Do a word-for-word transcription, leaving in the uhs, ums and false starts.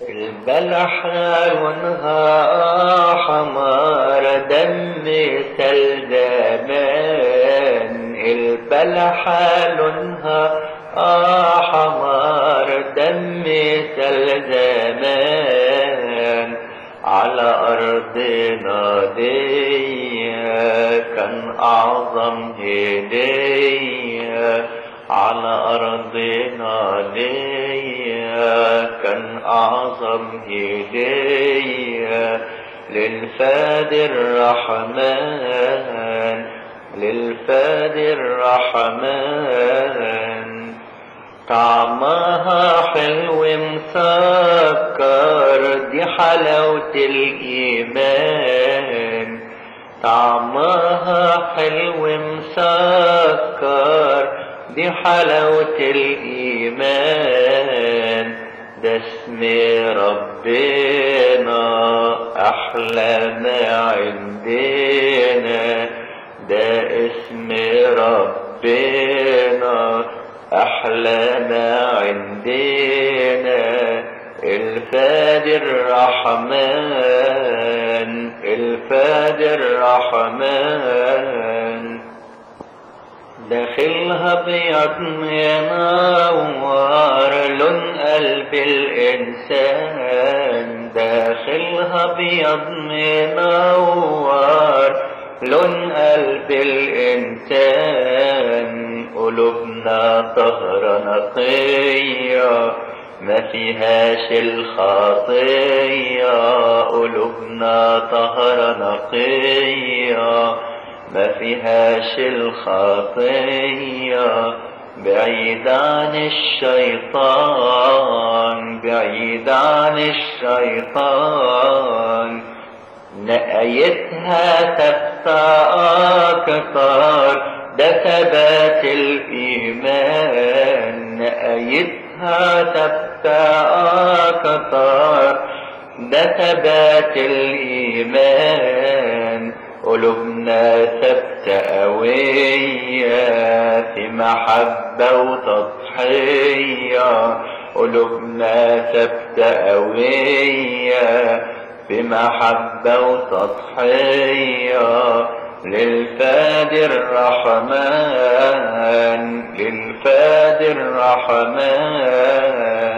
البلح لونها حمار دم سلدمان، البلح لونها حمار دم سلدمان، على أرضنا دي كان أعظم هدية، على أرضنا دي كان أعظم هدية للفادي الرحمن، للفادي الرحمن. طعمها حلو مسكر دي حلاوة الإيمان، طعمها حلو مسكر دي حلاوة الإيمان. ده اسم ربنا أحلى ما عندنا، ده اسم ربنا أحلى ما عندنا. الفادي الرحمن، الفادي الرحمن. داخلها ابيض منور لون قلب الانسان، داخلها ابيض منور لون قلب الانسان. قلوبنا طهرة نقية ما فيهاش الخطية، قلوبنا طهرة نقية ما فيهاش الخطية. بعيد عن الشيطان، بعيد عن الشيطان. نقايتها ثابتة أكتر ده ثبات الإيمان، نقايتها ثابتة أكتر ده ثبات الإيمان. قلوبنا ثابتة قوية في محبة وتضحية، قلوبنا ثابتة قوية في محبة وتضحية للفادي الرحمن، للفادي الرحمن.